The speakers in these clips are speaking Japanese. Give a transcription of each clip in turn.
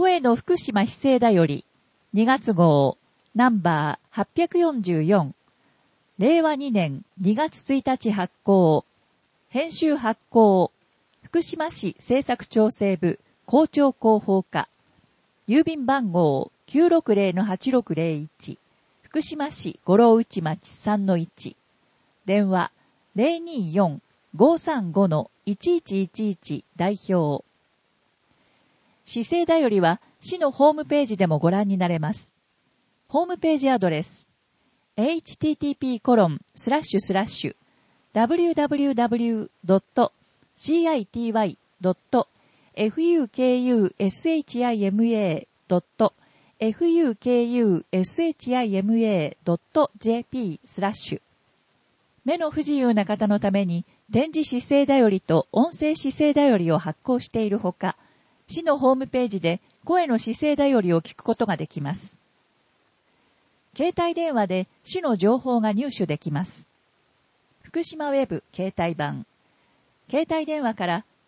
声の福島市政だより、2月号、ナンバー844、令和2年2月1日発行、編集発行、福島市政策調整部校長広報課、郵便番号 960-8601、福島市五郎内町 3-1、電話 024-535-1111 代表。市政だよりは市のホームページでもご覧になれます。ホームページアドレス http://www.city.fukushima.jp/ 目の不自由な方のために電磁市政だよりと音声市政だよりを発行しているほか、市のホームページで声の市政だよりを聞くことができます。携帯電話で市の情報が入手できます。福島ウェブ携帯版。携帯電話から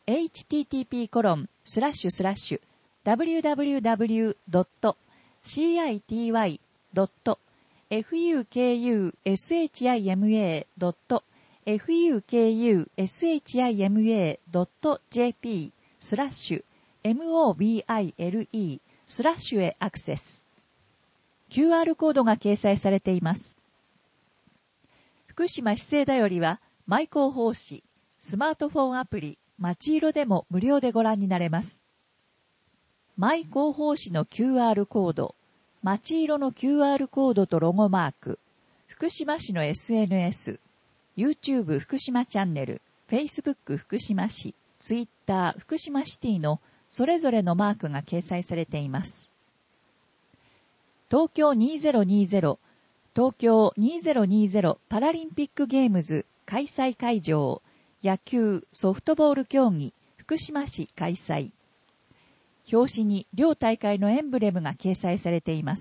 http://www.city.fukushima.jp/mobile/ へアクセス。QR コードが掲載されています。福島市政だよりは、マイ広報誌、スマートフォンアプリ、まちいろでも無料でご覧になれます。マイ広報誌の QR コード、まちいろの QR コードとロゴマーク、福島市の SNS、YouTube 福島チャンネル、Facebook 福島市、Twitter 福島シティのそれぞれのマークが掲載されています。東京2020東京2020パラリンピックゲームズ開催会場野球ソフトボール競技福島市開催。表紙に両大会のエンブレムが掲載されています。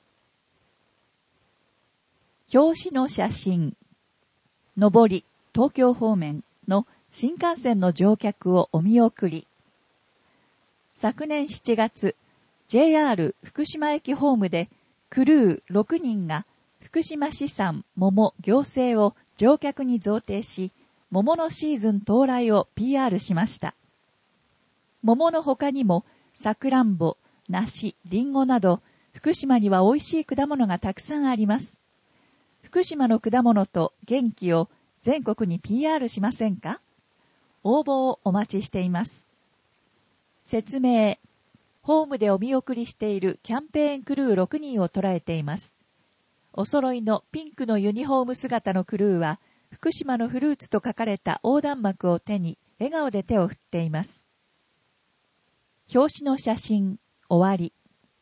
表紙の写真。上り東京方面の新幹線の乗客をお見送り。昨年7月JR 福島駅ホームでクルー6人が福島市産桃行政を乗客に贈呈し、桃のシーズン到来を PR しました。桃の他にもさくらんぼ、梨、りんごなど福島には美味しい果物がたくさんあります。福島の果物と元気を全国に PR しませんか？応募をお待ちしています。説明。ホームでお見送りしているキャンペーンクルー6人を捉えています。お揃いのピンクのユニフォーム姿のクルーは、福島のフルーツと書かれた横断幕を手に、笑顔で手を振っています。表紙の写真、終わり。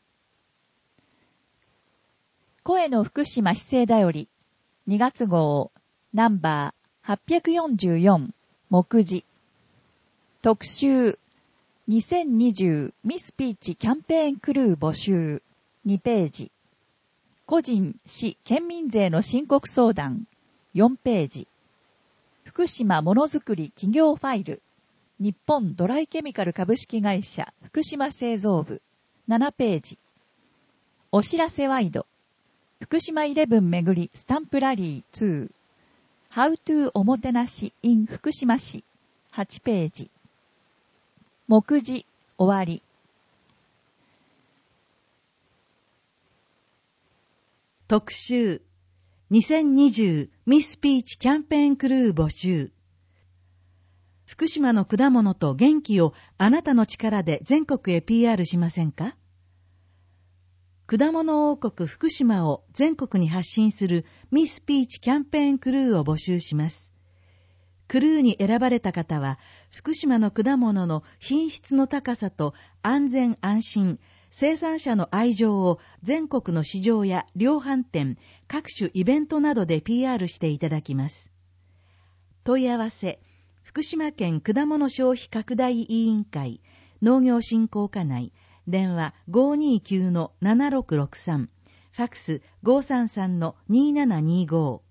声の福島市政だより、2月号、ナンバー844、目次。特集。2020ミスピーチキャンペーンクルー募集2ページ。個人、市、県民税の申告相談4ページ。福島ものづくり企業ファイル日本ドライケミカル株式会社福島製造部7ページ。お知らせワイド福島イレブン巡りスタンプラリー2 How to おもてなし in 福島市8ページ。目次終わり。 特集2020ミスピーチキャンペーンクルー募集。福島の果物と元気をあなたの力で全国へ PR しませんか？果物王国福島を全国に発信するミスピーチキャンペーンクルーを募集します。クルーに選ばれた方は、福島の果物の品質の高さと安全安心、生産者の愛情を全国の市場や量販店、各種イベントなどで PR していただきます。問い合わせ、福島県果物消費拡大委員会、農業振興課内、電話 529-7663、ファクス 533-2725。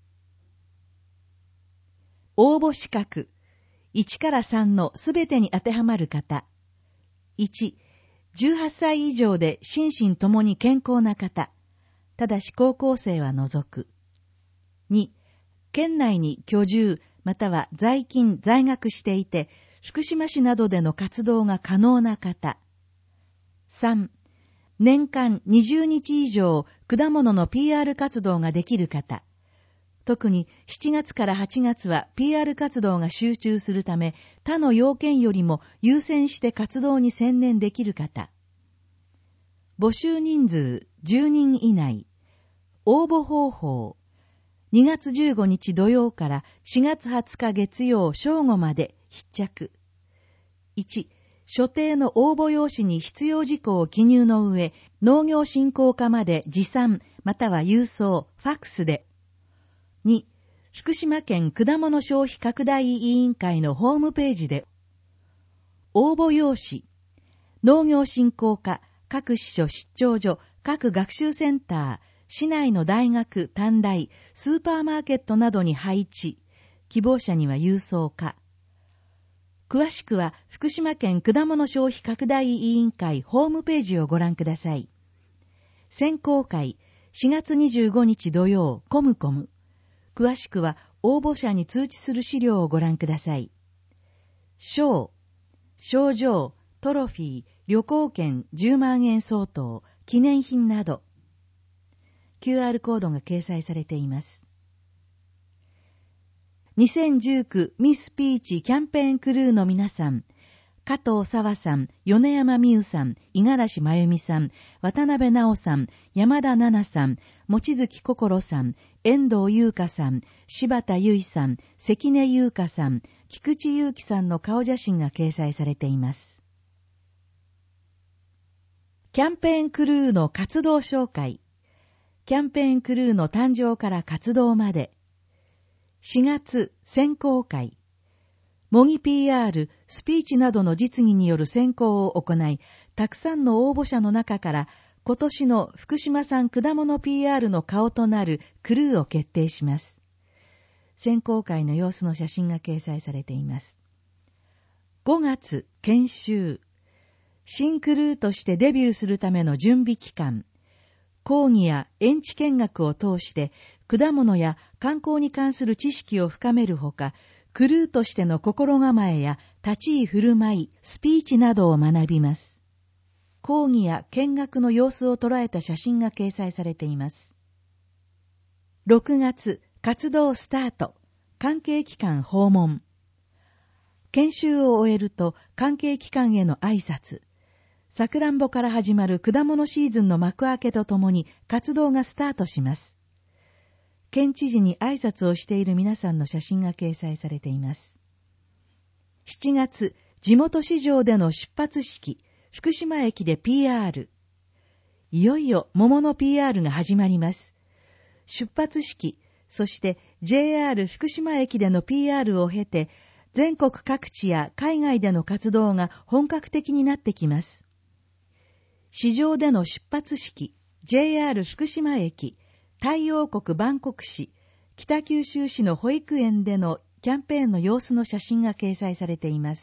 応募資格1から3のすべてに当てはまる方。1、 18歳以上で心身ともに健康な方、ただし高校生は除く。2、県内に居住または在勤在学していて、福島市などでの活動が可能な方。3、年間20日以上果物の PR 活動ができる方。特に7月から8月は PR 活動が集中するため、他の要件よりも優先して活動に専念できる方。募集人数10人以内。応募方法。2月15日土曜から4月20日月曜正午まで必着。1、所定の応募用紙に必要事項を記入の上、農業振興課まで持参または郵送、ファックスで。2、福島県果物消費拡大委員会のホームページで。応募用紙。農業振興課、各支所出張所、各学習センター、市内の大学、短大、スーパーマーケットなどに配置。希望者には郵送か。詳しくは福島県果物消費拡大委員会ホームページをご覧ください。選考会4月25日土曜コムコム。詳しくは応募者に通知する資料をご覧ください。賞、賞状、トロフィー、旅行券10万円相当、記念品など。QR コードが掲載されています。2019ミスピーチキャンペーンクルーの皆さん、加藤沢さん、米山美優さん、五十嵐真由美さん、渡辺直さん、山田奈々さん、望月心さん、遠藤優香さん、柴田由衣さん、関根優香さん、菊池祐樹さんの顔写真が掲載されています。キャンペーンクルーの活動紹介。キャンペーンクルーの誕生から活動まで。4月選考会。模擬 PR、スピーチなどの実技による選考を行い、たくさんの応募者の中から今年の福島産果物 PR の顔となるクルーを決定します。選考会の様子の写真が掲載されています。5月研修。新クルーとしてデビューするための準備期間。講義や園地見学を通して果物や観光に関する知識を深めるほか、クルーとしての心構えや立ち居振る舞い、スピーチなどを学びます。講義や見学の様子を捉えた写真が掲載されています。6月、活動スタート。関係機関訪問。研修を終えると関係機関への挨拶。さくらんぼから始まる果物シーズンの幕開けとともに活動がスタートします。県知事に挨拶をしている皆さんの写真が掲載されています。7月、地元市場での出発式、福島駅で PR。いよいよ桃の PR が始まります。出発式、そして JR 福島駅での PR を経て、全国各地や海外での活動が本格的になってきます。市場での出発式、JR 福島駅、太陽国バンコク市、北九州市の保育園でのキャンペーンの様子の写真が掲載されています。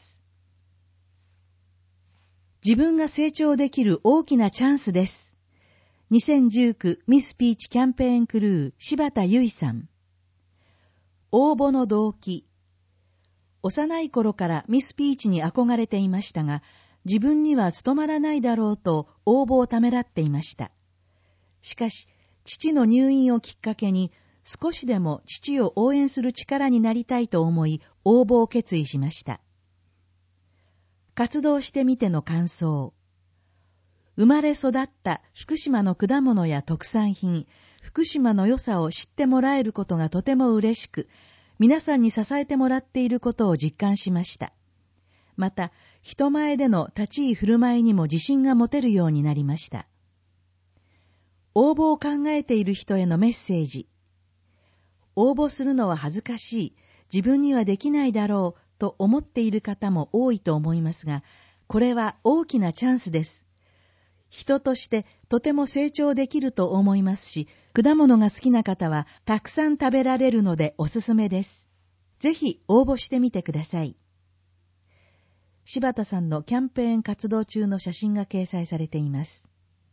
自分が成長できる大きなチャンスです。2019ミスピーチキャンペーンクルー柴田由衣さん。応募の動機。幼い頃からミスピーチに憧れていましたが、自分には務まらないだろうと応募をためらっていました。しかし、父の入院をきっかけに、少しでも父を応援する力になりたいと思い、応募を決意しました。活動してみての感想。生まれ育った福島の果物や特産品、福島の良さを知ってもらえることがとても嬉しく、皆さんに支えてもらっていることを実感しました。また、人前での立ち居振る舞いにも自信が持てるようになりました。応募を考えている人へのメッセージ。応募するのは恥ずかしい、自分にはできないだろうと思っている方も多いと思いますが、これは大きなチャンスです。人としてとても成長できると思いますし、果物が好きな方はたくさん食べられるのでおすすめです。ぜひ応募してみてください。 柴田さんのキャンペーン活動中の写真が掲載されています。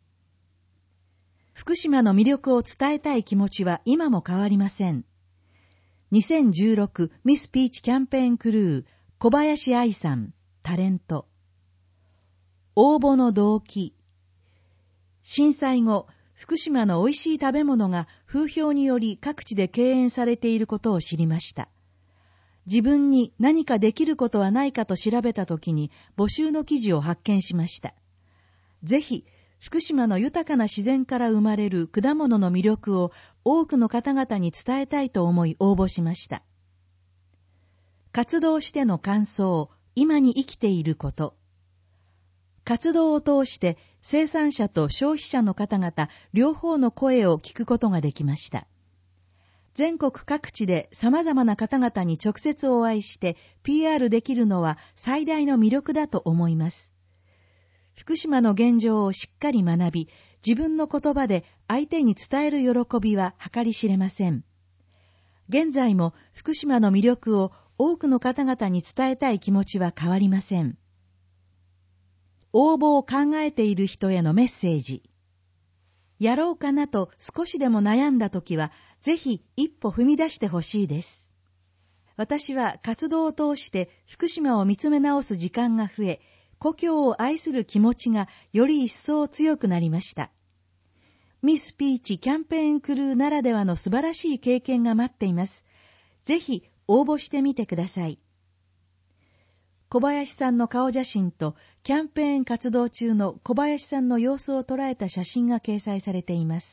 福島の魅力を伝えたい気持ちは今も変わりません。2016ミスピーチキャンペーンクルー、小林愛さん、タレント。応募の動機。震災後、福島の美味しい食べ物が風評により各地で敬遠されていることを知りました。自分に何かできることはないかと調べたときに募集の記事を発見しました。ぜひ、福島の豊かな自然から生まれる果物の魅力を多くの方々に伝えたいと思い応募しました。活動しての感想、今に生きていること。活動を通して生産者と消費者の方々両方の声を聞くことができました。全国各地で様々な方々に直接お会いして PR できるのは最大の魅力だと思います。福島の現状をしっかり学び、自分の言葉で相手に伝える喜びは計り知れません。現在も福島の魅力を多くの方々に伝えたい気持ちは変わりません。応募を考えている人へのメッセージ。やろうかなと少しでも悩んだときは、ぜひ一歩踏み出してほしいです。私は活動を通して福島を見つめ直す時間が増え、故郷を愛する気持ちがより一層強くなりました。ミスピーチキャンペーンクルーならではの素晴らしい経験が待っています。ぜひ応募してみてください。小林さんの顔写真とキャンペーン活動中の小林さんの様子を捉えた写真が掲載されています。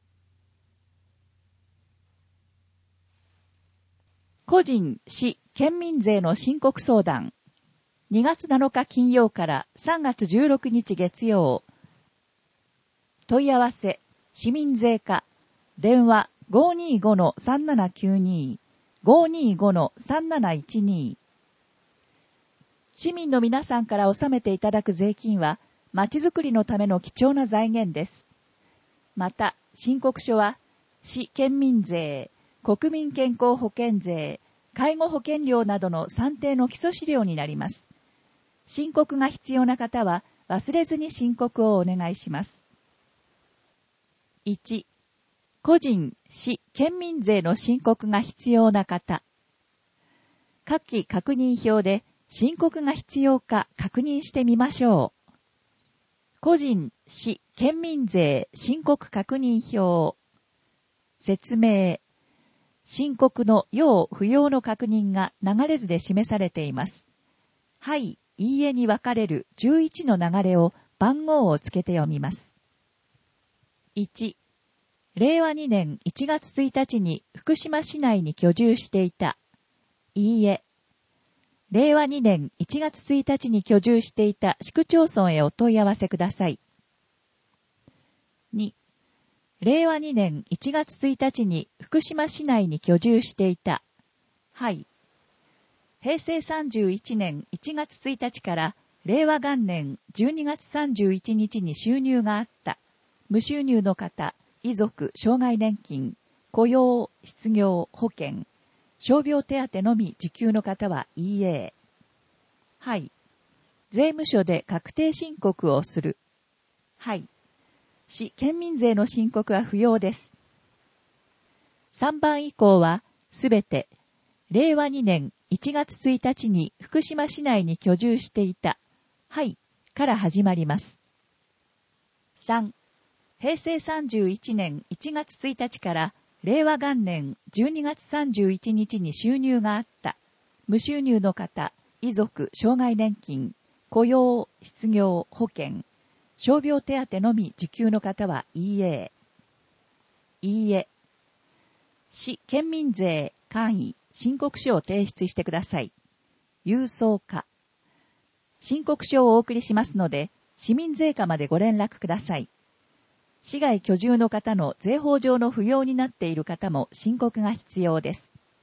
個人、市、県民税の申告相談。2月7日金曜から3月16日月曜。問い合わせ、市民税課、電話 525-3792、525-3712。市民の皆さんから納めていただく税金は、まちづくりのための貴重な財源です。また、申告書は、市県民税、国民健康保険税、介護保険料などの算定の基礎資料になります。申告が必要な方は忘れずに申告をお願いします。1、個人、市、県民税の申告が必要な方。各期確認票で申告が必要か確認してみましょう。個人、市、県民税申告確認票。説明。申告の要不要の確認が流れ図で示されています。はい。いいえに分かれる11の流れを番号をつけて読みます。1、令和2年1月1日に福島市内に居住していた。いいえ。令和2年1月1日に居住していた市区町村へお問い合わせください。2、令和2年1月1日に福島市内に居住していた。はい。平成31年1月1日から令和元年12月31日に収入があった。無収入の方、遺族、障害年金、雇用、失業、保険、傷病手当のみ受給の方はいいえ。はい。税務署で確定申告をする。はい。市県民税の申告は不要です。3番以降はすべて令和2年1月1日に福島市内に居住していた。はい。から始まります。3、平成31年1月1日から令和元年12月31日に収入があった。無収入の方、遺族、障害年金、雇用、失業、保険、傷病手当のみ受給の方はいいえ。いいえ。市県民税簡易申告書を提出してください。郵送課。申告書をお送りしますので、市民税課までご連絡ください。市外居住の方の税法上の不要になっている方も申告が必要です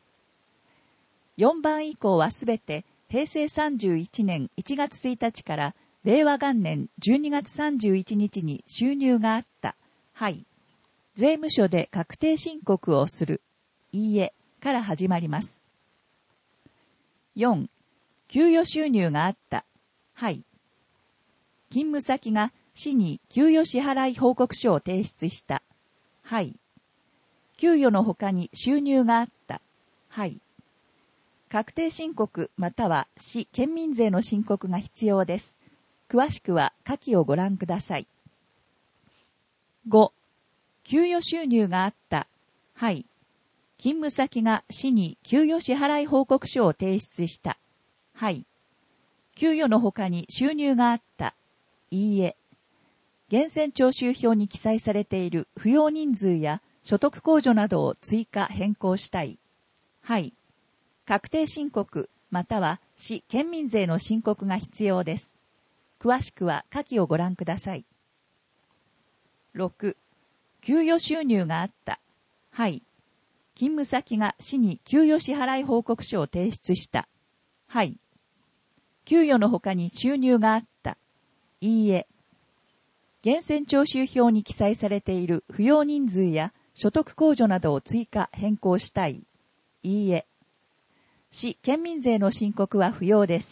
。4番以降はすべて平成31年1月1日から令和元年12月31日に収入があった。はい。税務署で確定申告をする。いいえ。から始まります。4、 給与収入があった。はい。勤務先が市に給与支払い報告書を提出した。はい。給与の他に収入があった。はい。確定申告または市県民税の申告が必要です。詳しくは下記をご覧ください。5. 給与収入があった。はい。勤務先が市に給与支払い報告書を提出した。はい。給与の他に収入があった。いいえ。源泉徴収票に記載されている扶養人数や所得控除などを追加変更したい。はい。確定申告または市県民税の申告が必要です。詳しくは下記をご覧ください。6. 給与収入があった。はい。勤務先が市に給与支払い報告書を提出した。はい。給与の他に収入があった。いいえ。源泉徴収票に記載されている扶養人数や所得控除などを追加変更したい。いいえ。市県民税の申告は不要です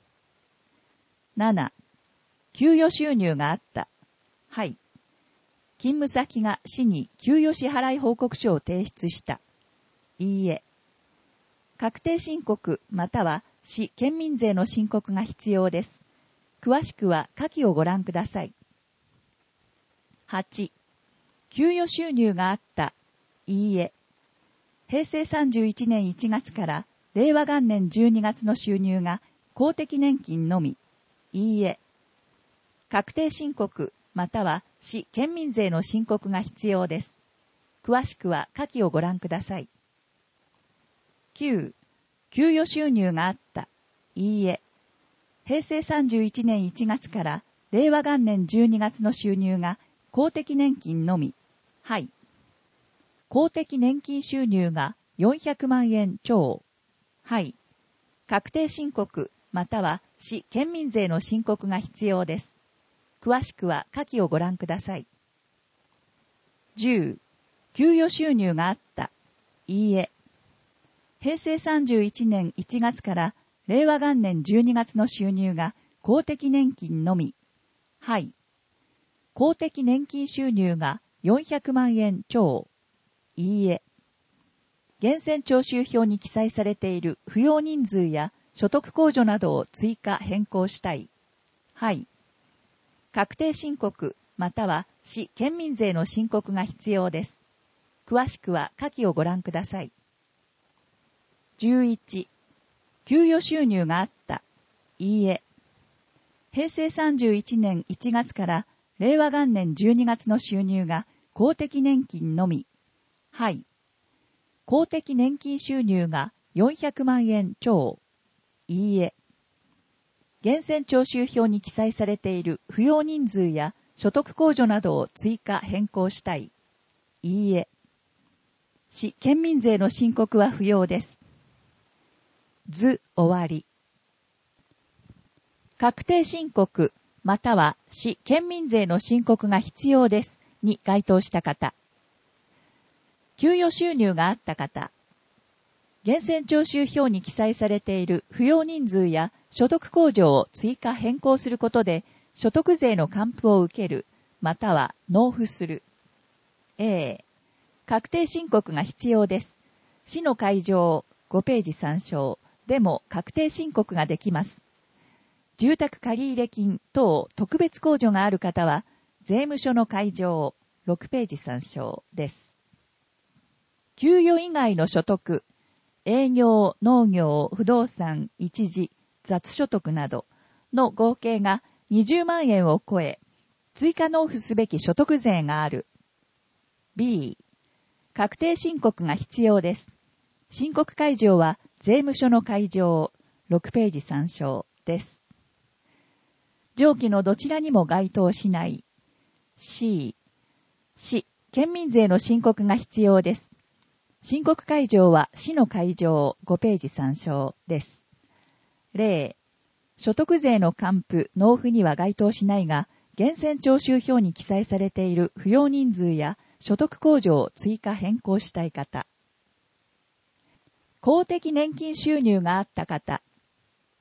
。7. 給与収入があった。はい。勤務先が市に給与支払い報告書を提出した。いいえ。確定申告または市県民税の申告が必要です。詳しくは下記をご覧ください。8. 給与収入があった。いいえ。平成31年1月から令和元年12月の収入が公的年金のみ。いいえ。確定申告または市県民税の申告が必要です。詳しくは下記をご覧ください。9. 給与収入があった。いいえ。平成31年1月から令和元年12月の収入が公的年金のみ。はい。公的年金収入が400万円超。はい。確定申告または市県民税の申告が必要です。詳しくは下記をご覧ください。10. 給与収入があった。いいえ。平成31年1月から令和元年12月の収入が公的年金のみ。はい。公的年金収入が400万円超。いいえ。源泉徴収票に記載されている扶養人数や所得控除などを追加変更したい。はい。確定申告または市県民税の申告が必要です。詳しくは下記をご覧ください。11. 給与収入があった。いいえ。平成31年1月から令和元年12月の収入が公的年金のみ。はい。公的年金収入が400万円超。いいえ。源泉徴収票に記載されている扶養人数や所得控除などを追加変更したい。いいえ。市県民税の申告は不要です。図終わり。確定申告または市県民税の申告が必要ですに該当した方。給与収入があった方。源泉徴収票に記載されている扶養人数や所得控除を追加変更することで所得税の還付を受けるまたは納付する。A、確定申告が必要です。市の開場5ページ参照でも確定申告ができます。住宅借入金等特別控除がある方は税務署の開場6ページ参照です。給与以外の所得、営業、農業、不動産、一時、雑所得などの合計が20万円を超え、追加納付すべき所得税がある。B、確定申告が必要です。申告開場は税務署の開場6ページ参照です。上記のどちらにも該当しない。C、市、県民税の申告が必要です。申告開場は市の開場5ページ参照です。例、所得税の還付、納付には該当しないが、源泉徴収票に記載されている扶養人数や所得控除を追加変更したい方。公的年金収入があった方。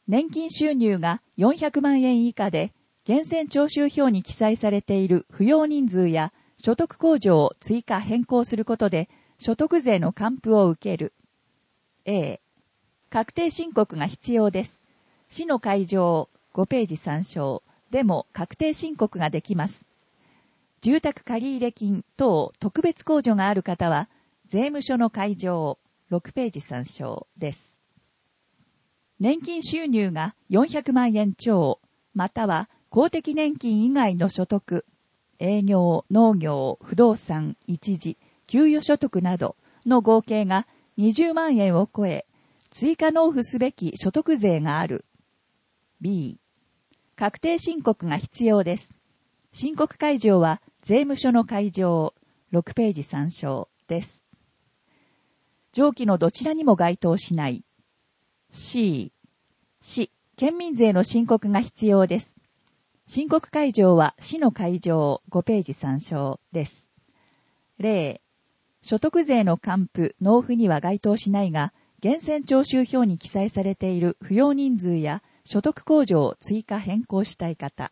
年金収入が400万円以下で、源泉徴収票に記載されている扶養人数や所得控除を追加変更することで、所得税の還付を受ける。A、確定申告が必要です。市の開場、5ページ参照でも確定申告ができます。住宅借入金等特別控除がある方は、税務署の開場、6ページ参照です。年金収入が400万円超、または公的年金以外の所得、営業、農業、不動産、一時、給与所得などの合計が20万円を超え、追加納付すべき所得税がある。B、確定申告が必要です。申告開場は税務署の開場、6ページ参照です。上記のどちらにも該当しない。C、県民税の申告が必要です。申告開場は市の開場、5ページ参照です。例、所得税の還付、納付には該当しないが、源泉徴収票に記載されている扶養人数や所得控除を追加変更したい方。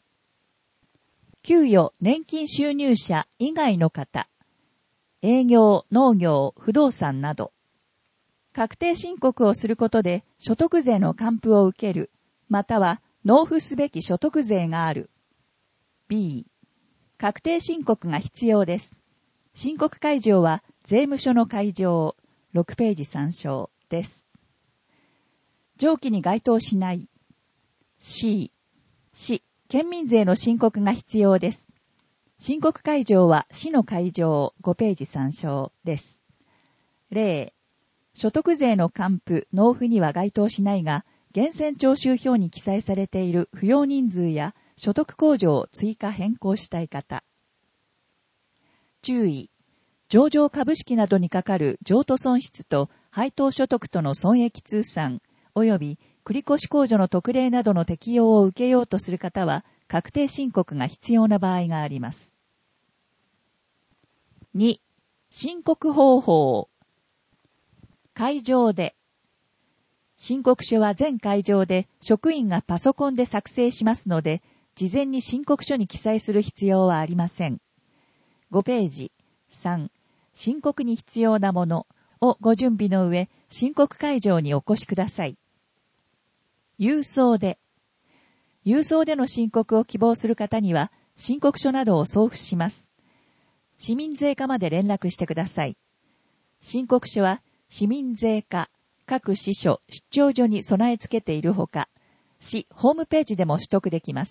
給与・年金収入者以外の方。営業、農業、不動産など。確定申告をすることで所得税の還付を受ける、または納付すべき所得税がある。B、確定申告が必要です。申告開場は税務署の開場、6ページ参照です。上記に該当しない。C、県民税の申告が必要です。申告開場は市の開場、5ページ参照です。例、所得税の還付、納付には該当しないが、源泉徴収票に記載されている扶養人数や所得控除を追加変更したい方。注意。上場株式などにかかる譲渡損失と配当所得との損益通算、及び繰越控除の特例などの適用を受けようとする方は、確定申告が必要な場合があります。2、申告方法。開場で。申告書は全開場で職員がパソコンで作成しますので、事前に申告書に記載する必要はありません。5ページ。3、申告に必要なものをご準備の上、申告開場にお越しください。郵送で。郵送での申告を希望する方には、申告書などを送付します。市民税課まで連絡してください。申告書は、市民税課、各支所、出張所に備え付けているほか、市ホームページでも取得できます。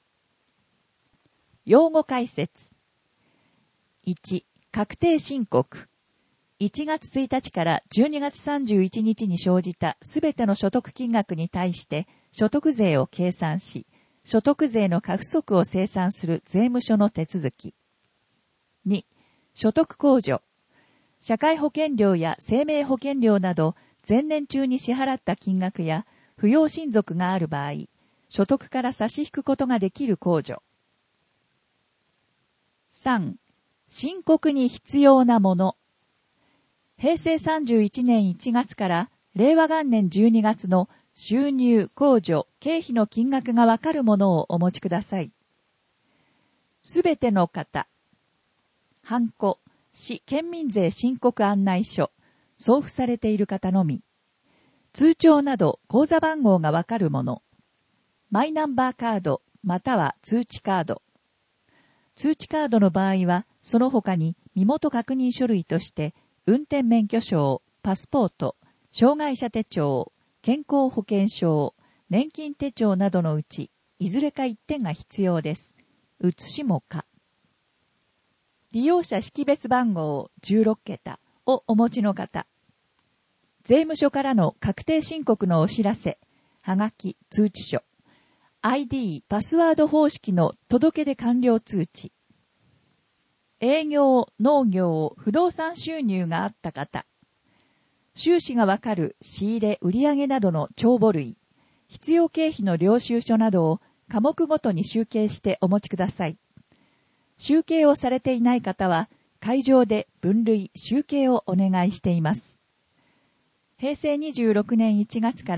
用語解説。1、確定申告。1月1日から12月31日に生じたすべての所得金額に対して所得税を計算し、所得税の過不足を清算する税務署の手続き。2、所得控除。社会保険料や生命保険料など前年中に支払った金額や扶養親族がある場合、所得から差し引くことができる控除。3、申告に必要なもの。平成31年1月から令和元年12月の収入、控除、経費の金額がわかるものをお持ちください。すべての方。ハンコ、市県民税申告案内書、送付されている方のみ。通帳など口座番号がわかるもの。マイナンバーカード、または通知カード。通知カードの場合は、その他に身元確認書類として、運転免許証、パスポート、障害者手帳、健康保険証、年金手帳などのうち、いずれか1点が必要です。写しも可。利用者識別番号16桁をお持ちの方。税務署からの確定申告のお知らせ、はがき、通知書。ID、パスワード方式の届け出完了通知。営業、農業、不動産収入があった方。収支がわかる仕入れ、売上などの帳簿類。必要経費の領収書などを科目ごとに集計してお持ちください。集計をされていない方は、会場で分類、集計をお願いしています。平成26年1月から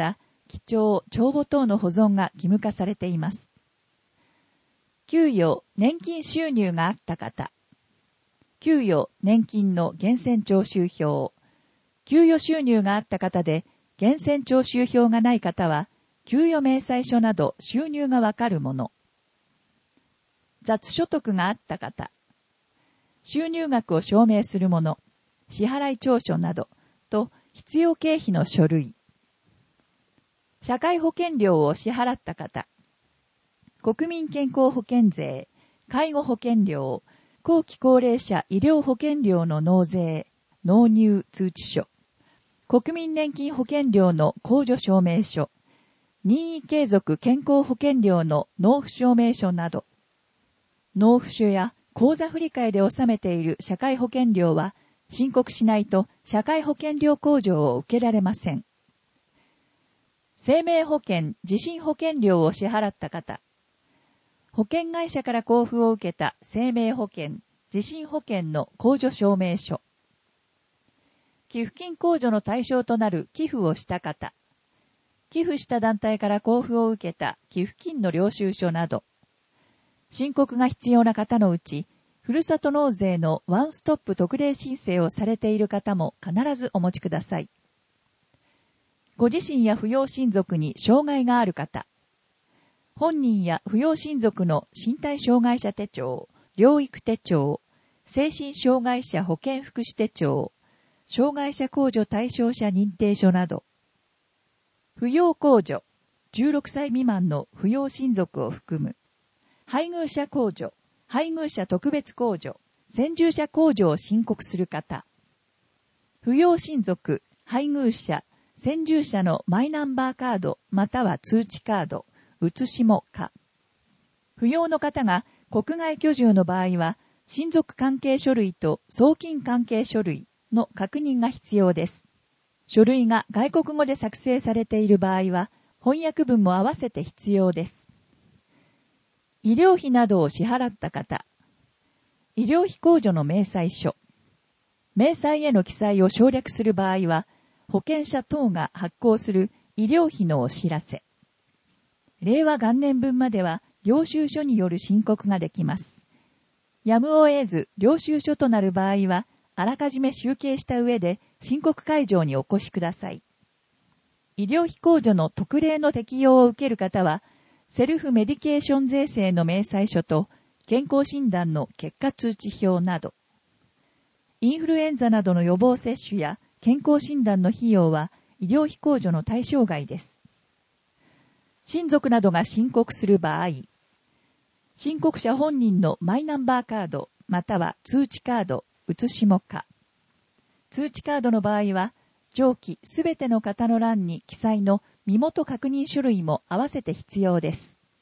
記帳、帳簿等の保存が義務化されています。給与、年金収入があった方。給与、年金の源泉徴収票。給与収入があった方で、源泉徴収票がない方は、給与明細書など収入がわかるもの。雑所得があった方。収入額を証明するもの、支払い調書などと必要経費の書類。社会保険料を支払った方。国民健康保険税、介護保険料、後期高齢者医療保険料の納税、納入通知書。国民年金保険料の控除証明書、任意継続健康保険料の納付証明書など、納付書や口座振替で納めている社会保険料は申告しないと社会保険料控除を受けられません。生命保険、地震保険料を支払った方、保険会社から交付を受けた生命保険、地震保険の控除証明書、寄付金控除の対象となる寄付をした方、寄付した団体から交付を受けた寄付金の領収書など、申告が必要な方のうち、ふるさと納税のワンストップ特例申請をされている方も必ずお持ちください。ご自身や扶養親族に障害がある方、本人や扶養親族の身体障害者手帳、療育手帳、精神障害者保健福祉手帳、障害者控除対象者認定書など、扶養控除、16歳未満の扶養親族を含む、配偶者控除、配偶者特別控除、先住者控除を申告する方、扶養親族、配偶者、先住者のマイナンバーカードまたは通知カード、写しもか。扶養の方が国外居住の場合は、親族関係書類と送金関係書類の確認が必要です。書類が外国語で作成されている場合は、翻訳文も合わせて必要です。医療費などを支払った方、医療費控除の明細書、明細への記載を省略する場合は、保険者等が発行する医療費のお知らせ。令和元年分までは領収書による申告ができます。やむを得ず領収書となる場合は、あらかじめ集計した上で申告会場にお越しください。医療費控除の特例の適用を受ける方は、セルフメディケーション税制の明細書と健康診断の結果通知表など、インフルエンザなどの予防接種や健康診断の費用は医療費控除の対象外です。親族などが申告する場合、申告者本人のマイナンバーカードまたは通知カード、写しもか。通知カードの場合は、上記すべての方の欄に記載の身元確認書類も合わせて必要です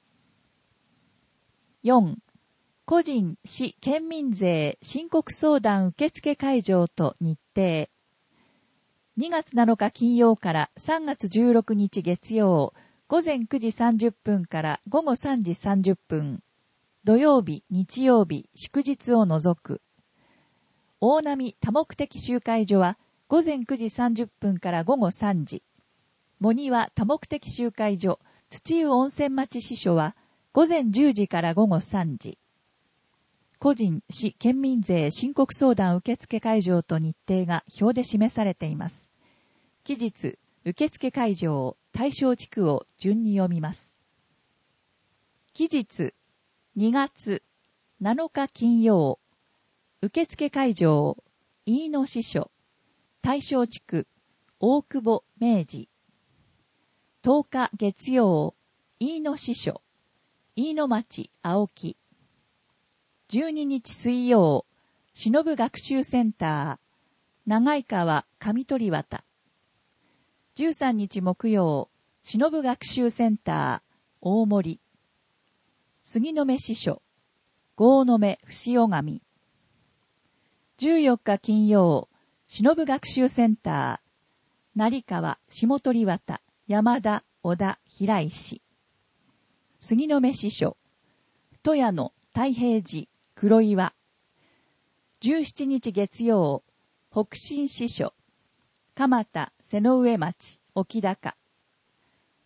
。4. 個人、市、県民税申告相談受付会場と日程。2月7日金曜から3月16日月曜、午前9時30分から午後3時30分。土曜日、日曜日、祝日を除く。大波多目的集会所は午前9時30分から午後3時。茂庭多目的集会所、土湯温泉町支所は午前10時から午後3時。個人、市、県民税申告相談受付会場と日程が表で示されています。期日、受付会場、対象地区を順に読みます。期日、2月7日金曜、受付会場、飯野支所、対象地区、大久保明治。10日月曜、飯野支所、飯野町青木。12日水曜、忍学習センター、長井川上鳥綿。13日木曜、忍学習センター、大森。杉野目支所、郷野目伏尾上。14日金曜、忍学習センター、成川下鳥綿、山田、小田、平石。杉野目支所、富谷野太平寺、黒岩。17日月曜、北進支所、蒲田瀬上町、沖高。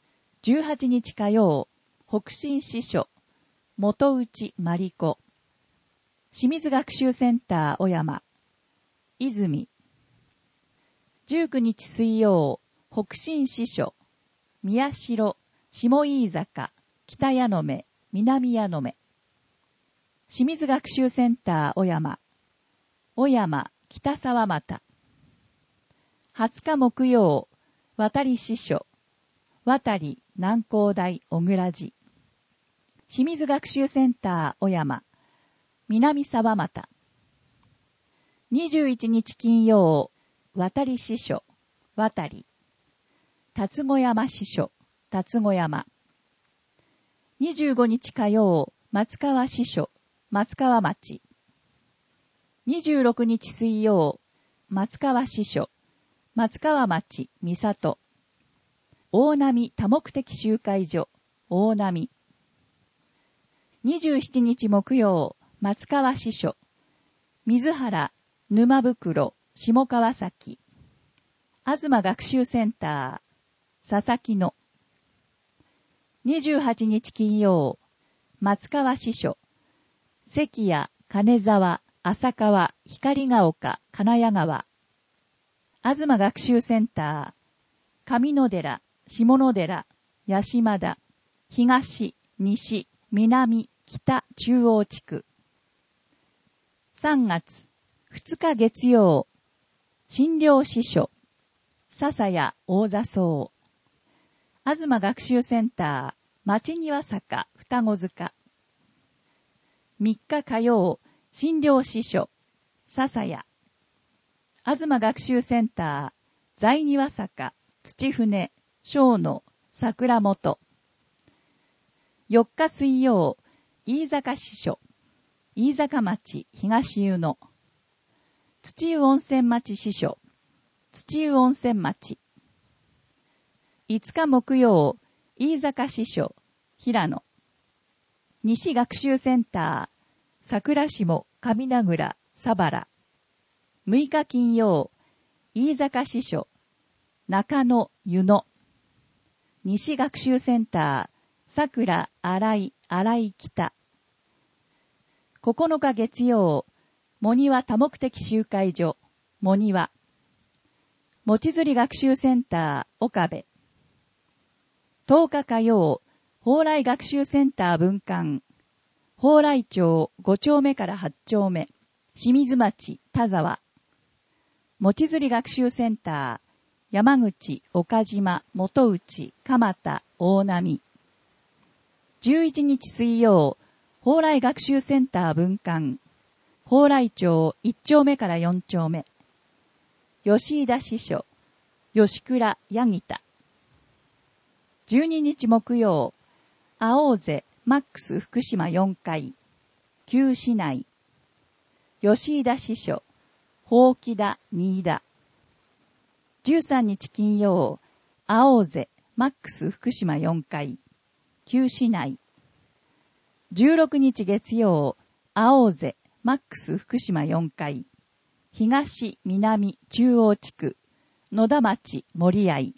18日火曜、北進支所、元内真理子。清水学習センター小山、泉。19日水曜、北進支所、宮代、下飯坂、北矢野目、南矢野目。清水学習センター小山、小山、北沢又。20日木曜、渡支所、渡南光台小倉寺。清水学習センター小山、南沢又。21日金曜、渡支所、渡辰子山支所、辰子山。25日火曜、松川支所、松川町。26日水曜、松川支所、松川町、三里。大波多目的集会所、大波。27日木曜、松川支所、水原、沼袋、下川崎。東学習センター、佐々木野。28日金曜、松川支所、関谷、金沢、浅川、光が丘、金谷川。東学習センター、上野寺、下野寺、八島田、東、西、南、北、中央地区。3月、2日月曜、診療支所、笹谷、大座荘。東学習センター、町庭坂、双子塚。3日火曜、診療支所、笹谷。東学習センター、在庭坂、土船、小野、桜本。4日水曜、飯坂支所、飯坂町、東湯野。土湯温泉町支所、土湯温泉町。5日木曜、飯坂支所、平野。西学習センター、桜下、上名倉、佐原。6日金曜、飯坂支所、中野、湯野。西学習センター、桜、新井、新井北。9日月曜、茂庭多目的集会所、茂庭。もちづり学習センター、岡部。10日火曜、蓬莱学習センター分館、蓬莱町5丁目から8丁目、清水町、田沢。もちづり学習センター、山口、岡島、元内、蒲田、大波。11日水曜、蓬莱学習センター分館、蓬莱町1丁目から4丁目、吉井田支所、吉倉、八木田。12日木曜、青瀬、マックス福島4階、旧市内、吉井田支所、宝木田、新田。13日金曜、青瀬、マックス福島4階、旧市内。16日月曜、青瀬、マックス福島4階、東、南、中央地区、野田町、森合。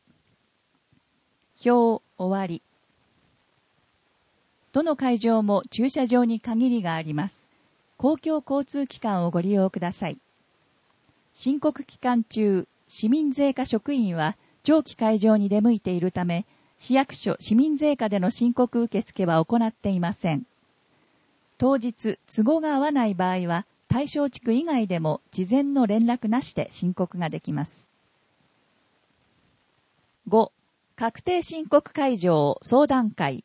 表終わり。どの会場も駐車場に限りがあります。公共交通機関をご利用ください。申告期間中、市民税課職員は上記会場に出向いているため、市役所市民税課での申告受付は行っていません。当日、都合が合わない場合は、対象地区以外でも事前の連絡なしで申告ができます。5. 確定申告会場相談会。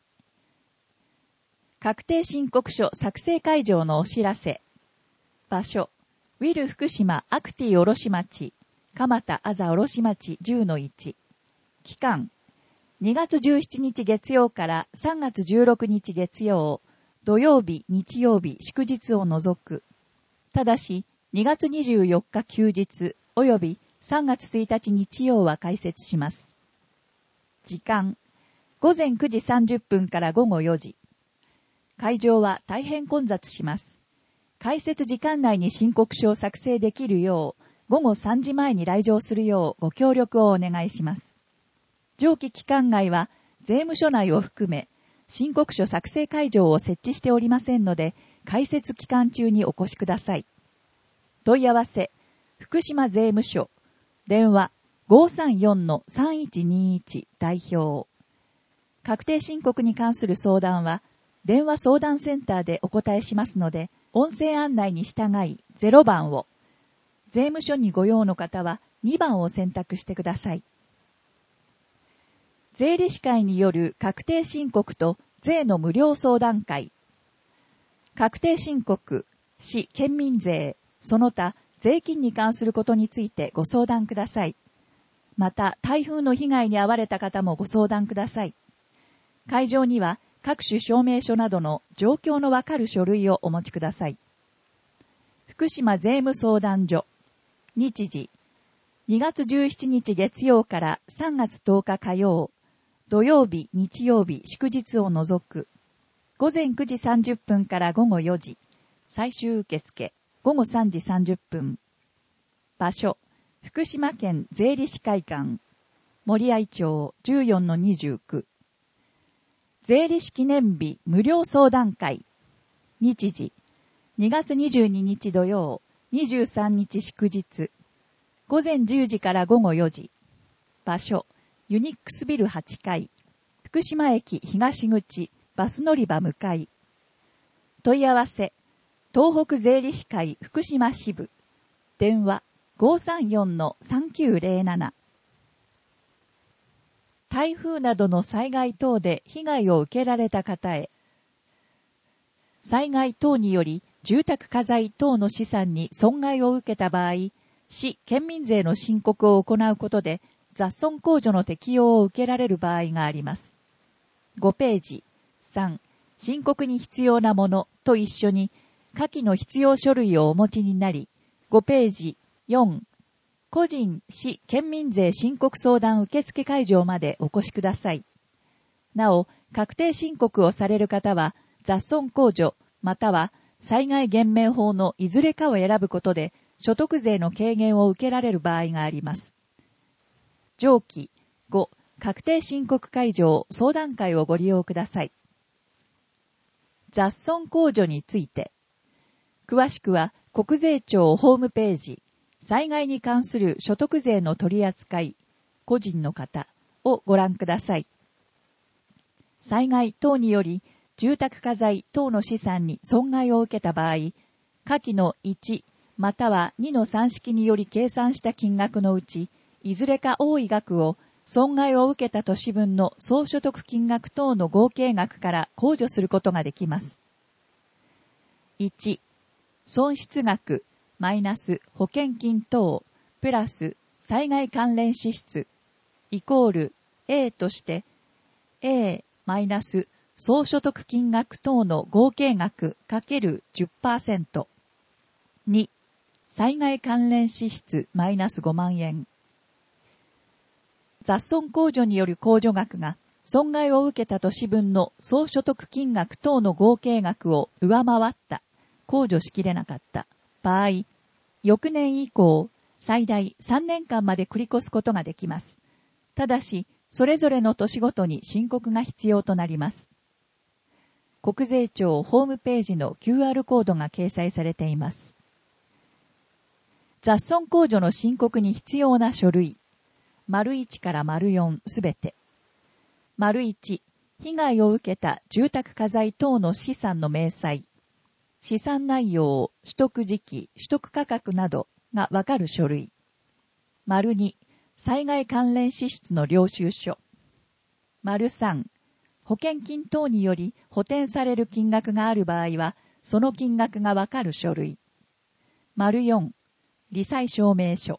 確定申告書作成会場のお知らせ。場所、ウィル福島アクティ卸町、蒲田あざ卸町 10-1。期間、2月17日月曜から3月16日月曜、土曜日、日曜日、祝日を除く。ただし、2月24日休日、及び3月1日日曜は開設します。時間、午前9時30分から午後4時。会場は大変混雑します。開設時間内に申告書を作成できるよう、午後3時前に来場するようご協力をお願いします。上記期間外は、 税務署内を含め、申告書作成会場を設置しておりませんので、開設期間中にお越しください。問い合わせ、福島税務署、電話 534-3121 代表。確定申告に関する相談は、電話相談センターでお答えしますので、音声案内に従い0番を、税務署にご用の方は2番を選択してください。税理士会による確定申告と税の無料相談会。確定申告、市県民税、その他税金に関することについてご相談ください。また、台風の被害に遭われた方もご相談ください。会場には各種証明書などの状況のわかる書類をお持ちください。福島税務相談所。日時、2月17日月曜から3月10日火曜、土曜日、日曜日、祝日を除く。午前9時30分から午後4時。最終受付、午後3時30分。場所、福島県税理士会館。森合町 14-29。税理士記念日無料相談会。日時、2月22日土曜、23日祝日。午前10時から午後4時。場所、ユニックスビル8階、福島駅東口バス乗り場向かい。問い合わせ、東北税理士会福島支部、電話 534-3907。台風などの災害等で被害を受けられた方へ、災害等により住宅家財等の資産に損害を受けた場合、市県民税の申告を行うことで、雑損控除の適用を受けられる場合があります。5ページ。3、申告に必要なものと一緒に、下記の必要書類をお持ちになり、5ページ。4、個人、市、県民税申告相談受付会場までお越しください。なお、確定申告をされる方は、雑損控除、または災害減免法のいずれかを選ぶことで、所得税の軽減を受けられる場合があります。上記5、確定申告会場相談会をご利用ください。雑損控除について、詳しくは国税庁ホームページ、災害に関する所得税の取り扱い、個人の方をご覧ください。災害等により、住宅家財等の資産に損害を受けた場合、下記の1、または2の算式により計算した金額のうち、いずれか多い額を損害を受けた年分の総所得金額等の合計額から控除することができます。1、損失額マイナス保険金等プラス災害関連支出イコール A として A マイナス総所得金額等の合計額かける 10%。2、災害関連支出マイナス5万円。雑損控除による控除額が損害を受けた年分の総所得金額等の合計額を上回った控除しきれなかった場合、翌年以降最大3年間まで繰り越すことができます。ただしそれぞれの年ごとに申告が必要となります。国税庁ホームページの QR コードが掲載されています。雑損控除の申告に必要な書類。-1から-4すべて。-1、被害を受けた住宅家財等の資産の明細。資産内容、取得時期、取得価格などがわかる書類。-2、災害関連支出の領収書。-3、保険金等により補填される金額がある場合は、その金額がわかる書類。-4、罹災証明書。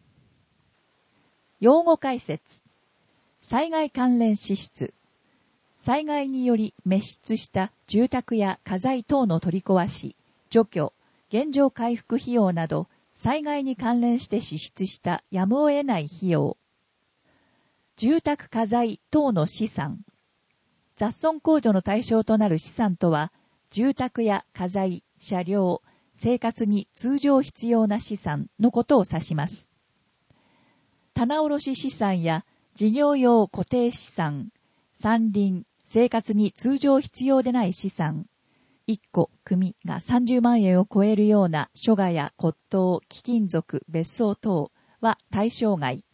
用語解説。災害関連支出。災害により滅失した住宅や家財等の取り壊し、除去、現状回復費用など、災害に関連して支出したやむを得ない費用。住宅家財等の資産。雑損控除の対象となる資産とは、住宅や家財、車両、生活に通常必要な資産のことを指します。棚卸資産や事業用固定資産、 山林、生活に通常必要でない資産、1戸、組が30万円を超えるような書画や骨董、貴金属、別荘等は対象外。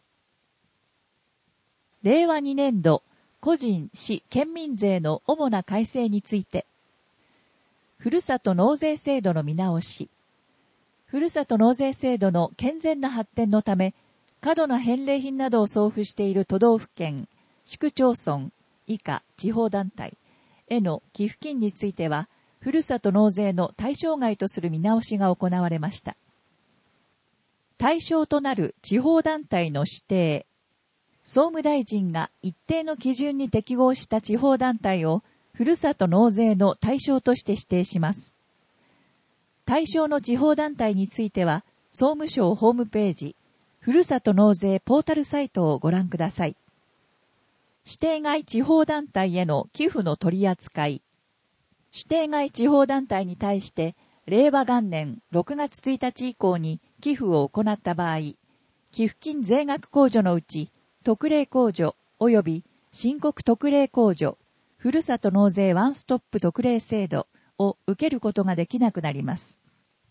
令和2年度、個人、市、県民税の主な改正について、ふるさと納税制度の見直し。ふるさと納税制度の健全な発展のため、過度な返礼品などを送付している都道府県、市区町村、以下地方団体への寄付金については、ふるさと納税の対象外とする見直しが行われました。対象となる地方団体の指定、総務大臣が一定の基準に適合した地方団体をふるさと納税の対象として指定します。対象の地方団体については、総務省ホームページ、ふるさと納税ポータルサイトをご覧ください。指定外地方団体への寄付の取り扱い。指定外地方団体に対して、令和元年6月1日以降に寄付を行った場合、寄付金税額控除のうち、特例控除及び申告特例控除、ふるさと納税ワンストップ特例制度を受けることができなくなります。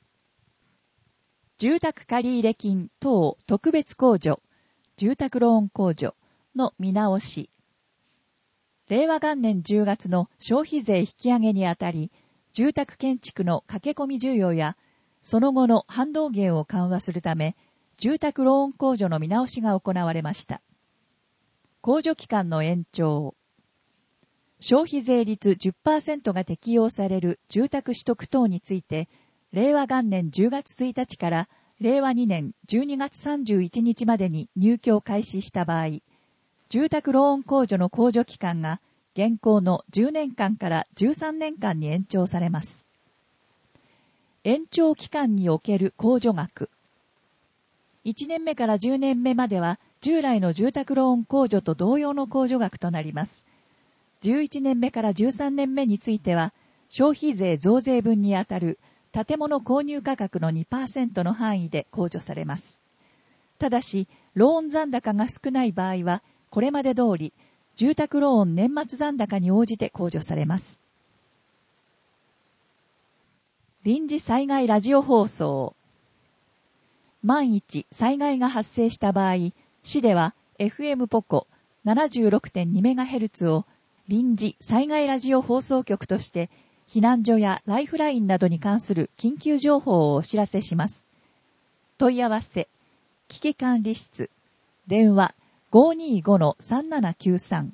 住宅借入金等特別控除、住宅ローン控除の見直し。令和元年10月の消費税引き上げにあたり、住宅建築の駆け込み需要や、その後の反動減を緩和するため、住宅ローン控除の見直しが行われました。控除期間の延長。消費税率 10% が適用される住宅取得等について、令和元年10月1日から令和2年12月31日までに入居を開始した場合、住宅ローン控除の控除期間が現行の10年間から13年間に延長されます。延長期間における控除額。1年目から10年目までは従来の住宅ローン控除と同様の控除額となります。11年目から13年目については、消費税増税分にあたる建物購入価格の 2% の範囲で控除されます。ただし、ローン残高が少ない場合は、これまで通り、住宅ローン年末残高に応じて控除されます。臨時災害ラジオ放送。万一災害が発生した場合、市では FM ポコ 76.2MHz を臨時災害ラジオ放送局として避難所やライフラインなどに関する緊急情報をお知らせします。問い合わせ、危機管理室、電話 525-3793。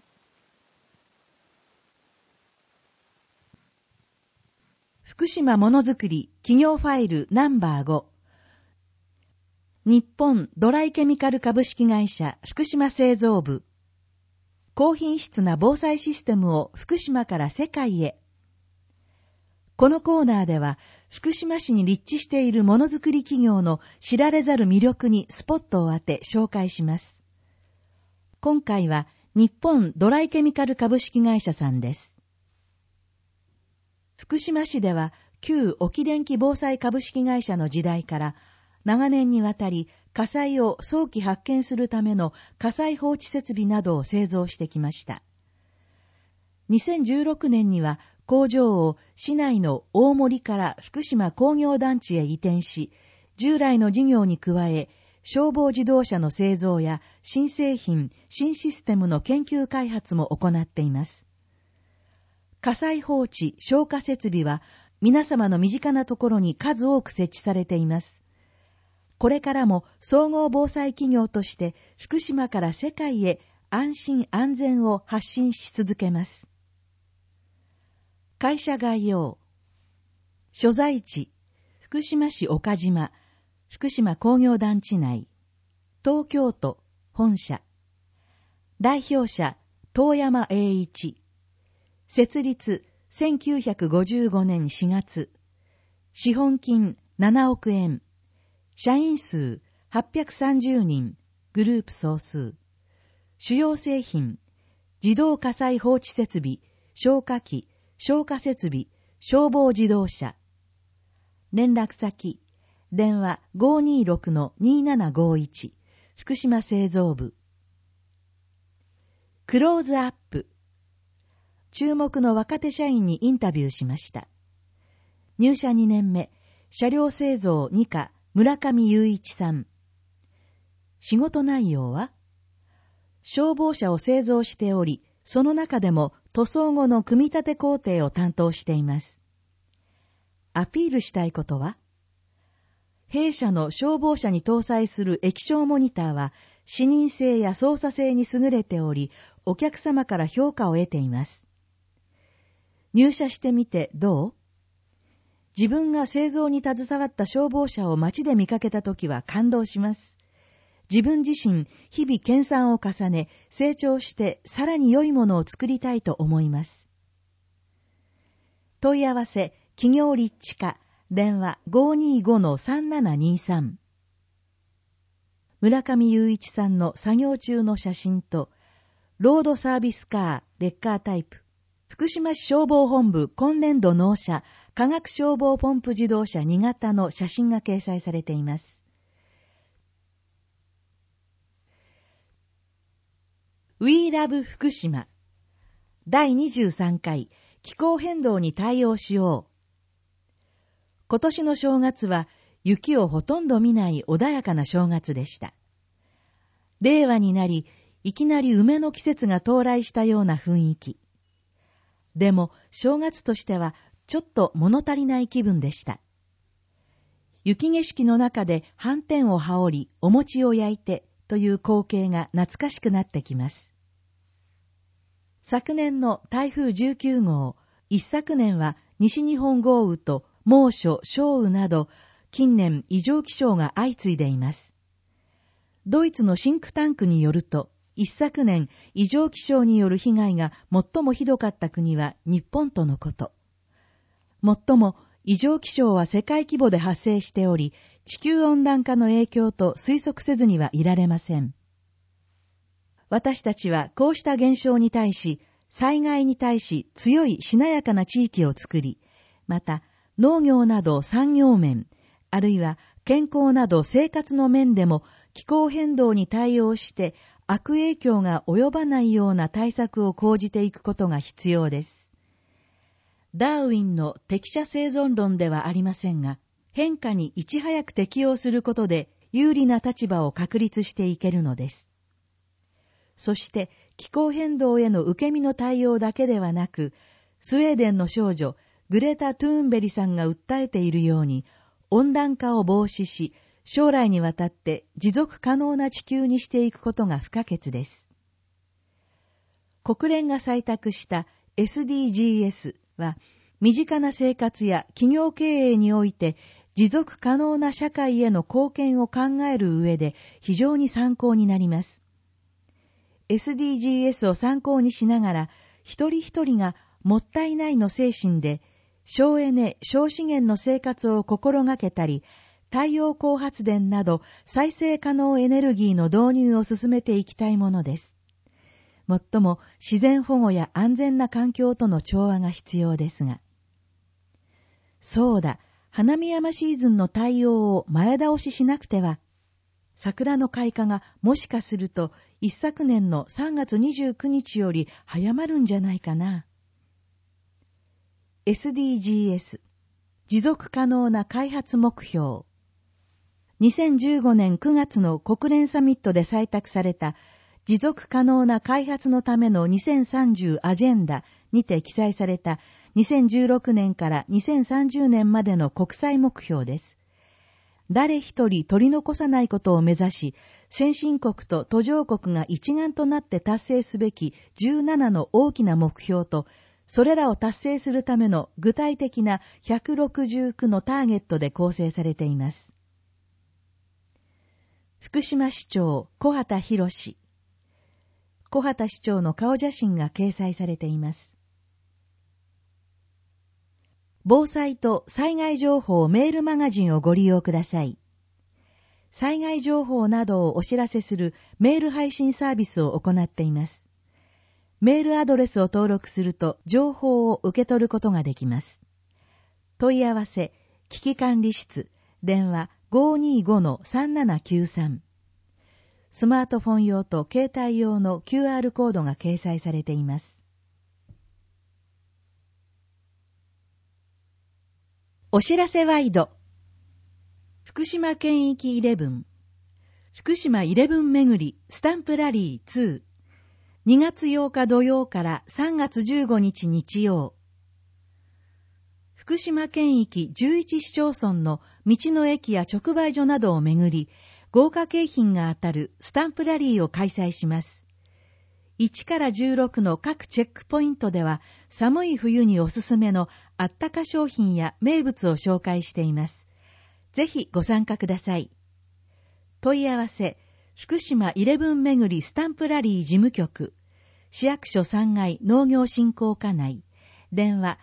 福島ものづくり企業ファイルナンバー5。日本ドライケミカル株式会社福島製造部。高品質な防災システムを福島から世界へ。このコーナーでは、福島市に立地しているものづくり企業の知られざる魅力にスポットを当て紹介します。今回は日本ドライケミカル株式会社さんです。福島市では旧沖電気防災株式会社の時代から長年にわたり火災を早期発見するための火災報知設備などを製造してきました。2016年には工場を市内の大森から福島工業団地へ移転し、従来の事業に加え、消防自動車の製造や新製品、新システムの研究開発も行っています。火災報知、消火設備は皆様の身近なところに数多く設置されています。これからも総合防災企業として福島から世界へ安心安全を発信し続けます。会社概要。所在地、福島市岡島、福島工業団地内。東京都、本社。代表者、遠山栄一。設立、1955年4月。資本金、7億円。社員数、830人。グループ総数。主要製品、自動火災報知設備、消火器、消火設備、消防自動車。連絡先、電話 526-2751、福島製造部。 クローズアップ。注目の若手社員にインタビューしました。入社2年目、車両製造2課村上雄一さん。仕事内容は、消防車を製造しており、その中でも塗装後の組み立て工程を担当しています。アピールしたいことは、弊社の消防車に搭載する液晶モニターは、視認性や操作性に優れており、お客様から評価を得ています。入社してみてどう？自分が製造に携わった消防車を街で見かけたときは感動します。自分自身、日々研鑽を重ね、成長してさらに良いものを作りたいと思います。問い合わせ、企業立地課、電話 525-3723。村上雄一さんの作業中の写真と、ロードサービスカー、レッカータイプ、福島市消防本部今年度納車、化学消防ポンプ自動車2型の写真が掲載されています。We Love 福島第23回気候変動に対応しよう。今年の正月は雪をほとんど見ない穏やかな正月でした。令和になり、いきなり梅の季節が到来したような雰囲気。でも正月としてはちょっと物足りない気分でした。雪景色の中で斑点を羽織り、お餅を焼いてという光景が懐かしくなってきます。昨年の台風19号、一昨年は西日本豪雨と猛暑、少雨など、近年異常気象が相次いでいます。ドイツのシンクタンクによると、一昨年異常気象による被害が最もひどかった国は日本とのこと。もっとも異常気象は世界規模で発生しており、地球温暖化の影響と推測せずにはいられません。私たちはこうした現象に対し、災害に対し強いしなやかな地域を作り、また農業など産業面、あるいは健康など生活の面でも気候変動に対応して悪影響が及ばないような対策を講じていくことが必要です。ダーウィンの適者生存論ではありませんが、変化にいち早く適応することで有利な立場を確立していけるのです。そして気候変動への受け身の対応だけではなく、スウェーデンの少女グレタ・トゥーンベリさんが訴えているように、温暖化を防止し、将来にわたって持続可能な地球にしていくことが不可欠です。国連が採択した SDGs は、身近な生活や企業経営において持続可能な社会への貢献を考える上で非常に参考になります。SDGs を参考にしながら、一人一人がもったいないの精神で、省エネ・省資源の生活を心がけたり、太陽光発電など再生可能エネルギーの導入を進めていきたいものです。もっとも自然保護や安全な環境との調和が必要ですが。そうだ、花見山シーズンの対応を前倒ししなくては、桜の開花がもしかすると一昨年の3月29日より早まるんじゃないかな。SDGs 持続可能な開発目標。2015年9月の国連サミットで採択された持続可能な開発のための2030アジェンダにて記載された2016年から2030年までの国際目標です。誰一人取り残さないことを目指し、先進国と途上国が一丸となって達成すべき17の大きな目標と、それらを達成するための具体的な169のターゲットで構成されています。福島市長小畑博士。小畑市長の顔写真が掲載されています。防災と災害情報メールマガジンをご利用ください。災害情報などをお知らせするメール配信サービスを行っています。メールアドレスを登録すると情報を受け取ることができます。問い合わせ、危機管理室、電話 525-3793。 スマートフォン用と携帯用の QR コードが掲載されています。お知らせワイド。福島県域11。福島11巡りスタンプラリー2。2月8日土曜から3月15日日曜。福島県域11市町村の道の駅や直売所などを巡り、豪華景品が当たるスタンプラリーを開催します。1から16の各チェックポイントでは、寒い冬におすすめのあったか商品や名物を紹介しています。ぜひご参加ください。問い合わせ、福島11巡りスタンプラリー事務局、市役所3階農業振興課内、電話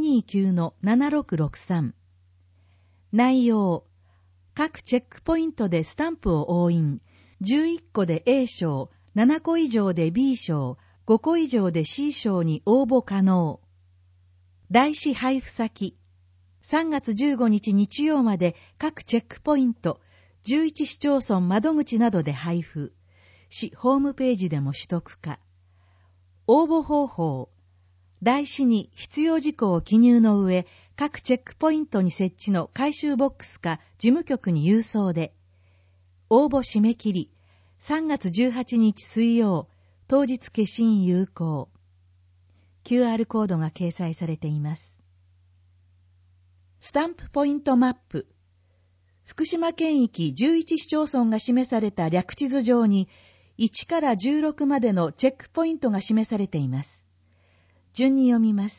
529-7663。内容、各チェックポイントでスタンプを押印、11個で A 賞、7個以上で B 賞、5個以上で C 賞に応募可能。台紙配布先、3月15日日曜まで各チェックポイント、11市町村窓口などで配布。市ホームページでも取得可。応募方法、台紙に必要事項を記入の上、各チェックポイントに設置の回収ボックスか事務局に郵送で。応募締め切り、3月18日水曜、当日消印有効。QR コードが掲載されています。スタンプポイントマップ。福島県域11市町村が示された略地図上に、1から16までのチェックポイントが示されています。順に読みます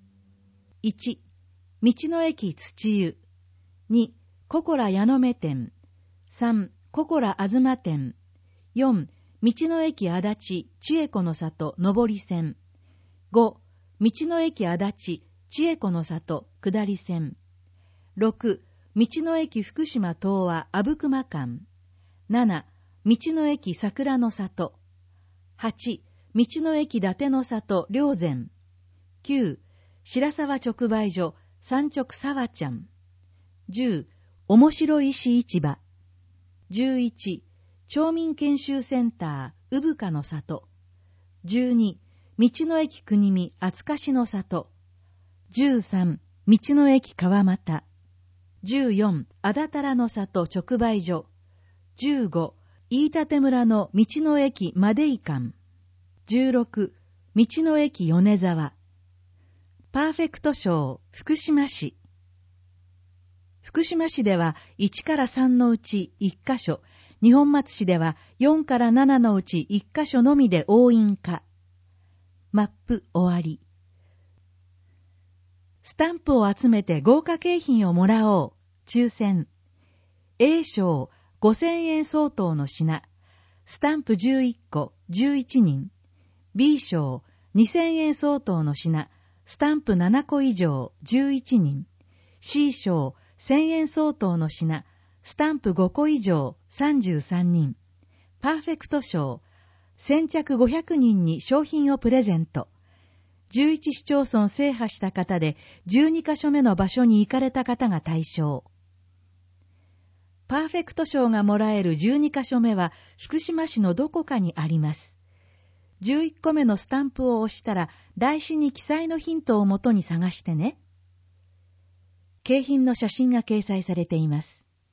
。1、道の駅土湯。2、ココラ矢目店。3、ココラあずま店。4、道の駅足立千恵子の里上り線。5、道の駅足立千恵子の里下り線。6、道の駅福島東和阿武隈間。7、道の駅桜の里。8、道の駅伊達の里霊山。9、白沢直売所三直沢ちゃん。10、面白石市場。11、町民研修センター産科の里。12、道の駅国見厚かしの里。13、道の駅川又。14、あだたらの里直売所。15、飯舘村の道の駅までいかん。16、道の駅米沢。パーフェクト賞福島市。福島市では1から3のうち1カ所、二本松市では4から7のうち1カ所のみで押印可。マップ終わり。スタンプを集めて豪華景品をもらおう。抽選。A 賞5000円相当の品。スタンプ11個11人。B 賞2000円相当の品。スタンプ7個以上11人。C 賞1000円相当の品。スタンプ5個以上33人。パーフェクト賞。先着500人に商品をプレゼント。11市町村制覇した方で12カ所目の場所に行かれた方が対象。パーフェクト賞がもらえる12カ所目は福島市のどこかにあります。11個目のスタンプを押したら台紙に記載のヒントをもとに探してね。景品の写真が掲載されています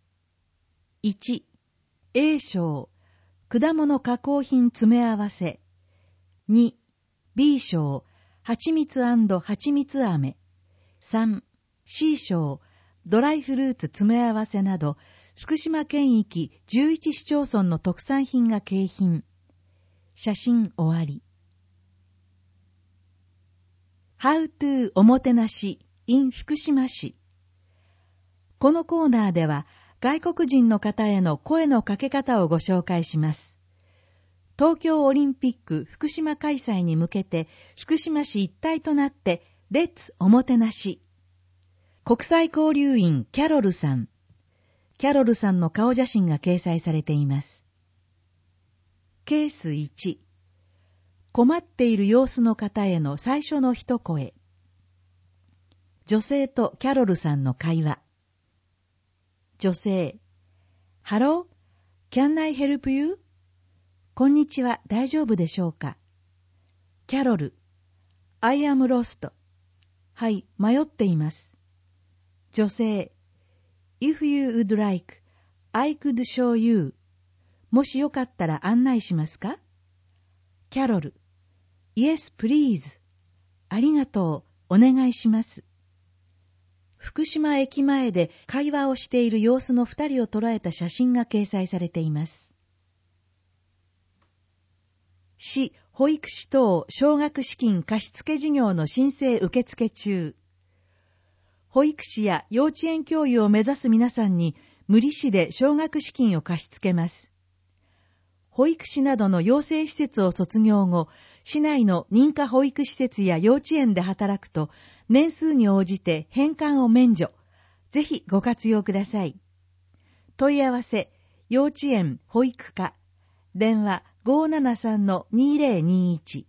。1、A 賞、果物加工品詰め合わせ。2、B 賞、蜂蜜&蜂蜜飴。3、C 賞、ドライフルーツ詰め合わせなど、福島県域11市町村の特産品が景品。写真終わり。How to おもてなし in 福島市。このコーナーでは外国人の方への声のかけ方をご紹介します。東京オリンピック福島開催に向けて福島市一体となってレッツおもてなし。国際交流員キャロルさん。キャロルさんの顔写真が掲載されています。ケース1。困っている様子の方への最初の一声。女性とキャロルさんの会話。女性。Hello? Can I help you? こんにちは、大丈夫でしょうか。キャロル、I am lost。はい、迷っています。女性、If you would like, I could show you。もしよかったら案内しますか。キャロル、Yes, please。ありがとう、お願いします。福島駅前で会話をしている様子の2人を捉えた写真が掲載されています。市保育士等奨学資金貸付事業の申請受付中。保育士や幼稚園教諭を目指す皆さんに無利子で奨学資金を貸し付けます。保育士などの養成施設を卒業後、市内の認可保育施設や幼稚園で働くと、年数に応じて返還を免除。ぜひご活用ください。問い合わせ、幼稚園保育課。電話 573-2021。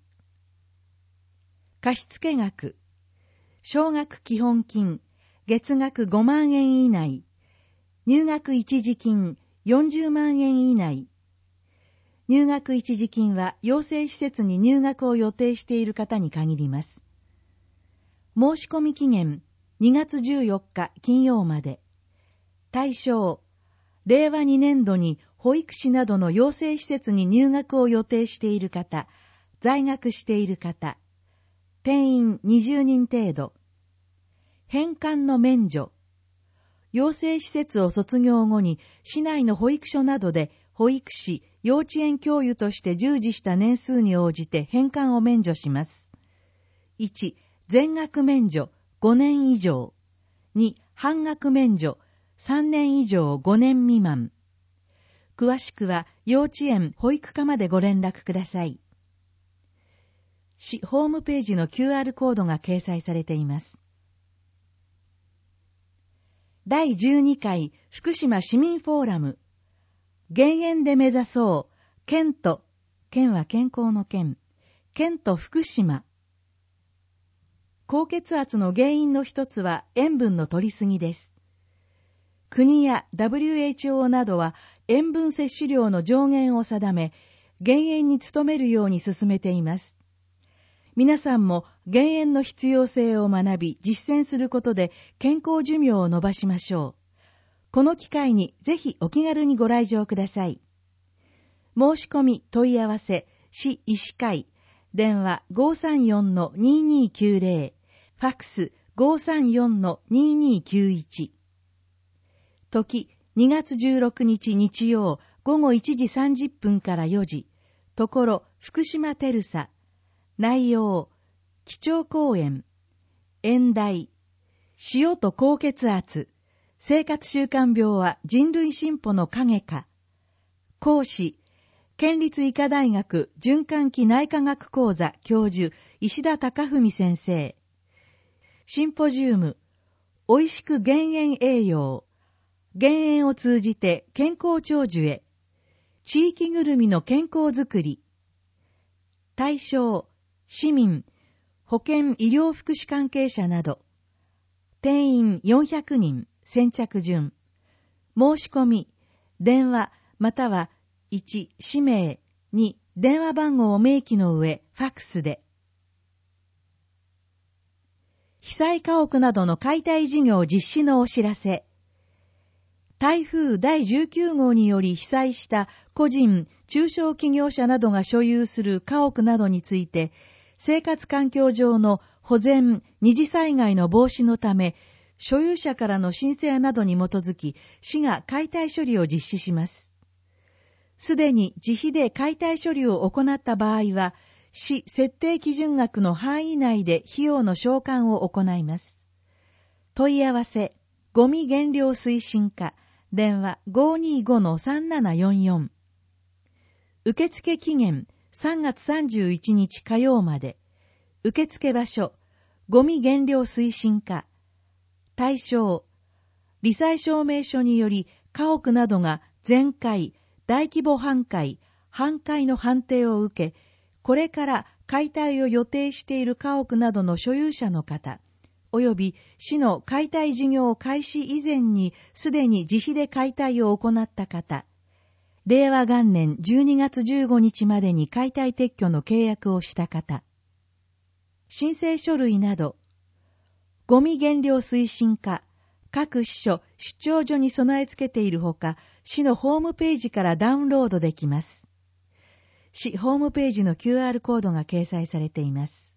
貸付額。奨学基本金、月額5万円以内。入学一時金40万円以内。入学一時金は養成施設に入学を予定している方に限ります。申し込み期限2月14日金曜まで。対象、令和2年度に保育士などの養成施設に入学を予定している方、在学している方、定員20人程度。返還の免除。養成施設を卒業後に市内の保育所などで保育士、幼稚園教諭として従事した年数に応じて返還を免除します。1、全額免除5年以上。2、半額免除3年以上5年未満。詳しくは幼稚園保育課までご連絡ください。市ホームページの QR コードが掲載されています。第12回福島市民フォーラム。減塩で目指そう。県と、県は健康の県。県と福島。高血圧の原因の一つは塩分の摂りすぎです。国や WHO などは塩分摂取量の上限を定め、減塩に努めるように進めています。皆さんも減塩の必要性を学び、実践することで健康寿命を延ばしましょう。この機会にぜひお気軽にご来場ください。申し込み問い合わせ、市医師会、電話 534-2290、ファックス 534-2291。時、2月16日日曜午後1時30分から4時。ところ、福島テルサ。内容、基調講演。演題、塩と高血圧。生活習慣病は人類進歩の影か。講師、県立医科大学循環器内科学講座教授石田貴文先生。シンポジウム、おいしく減塩栄養。減塩を通じて健康長寿へ。地域ぐるみの健康づくり。対象、市民、保健医療福祉関係者など。定員400人。先着順。申し込み、電話または1、氏名、2、電話番号を明記の上、ファックスで。被災家屋などの解体事業実施のお知らせ。台風第19号により被災した個人、中小企業者などが所有する家屋などについて、生活環境上の保全、二次災害の防止のため、所有者からの申請などに基づき、市が解体処理を実施します。すでに自費で解体処理を行った場合は、市設定基準額の範囲内で費用の償還を行います。問い合わせ、ゴミ減量推進課、電話 525-3744。受付期限3月31日火曜まで。受付場所、ゴミ減量推進課。対象、罹災証明書により家屋などが全壊、大規模半壊、半壊の判定を受け、これから解体を予定している家屋などの所有者の方、および市の解体事業開始以前にすでに自費で解体を行った方、 令和元年12月15日までに解体撤去の契約をした方、申請書類など、ゴミ減量推進課、各支所、出張所に備え付けているほか、市のホームページからダウンロードできます。市ホームページの QR コードが掲載されています。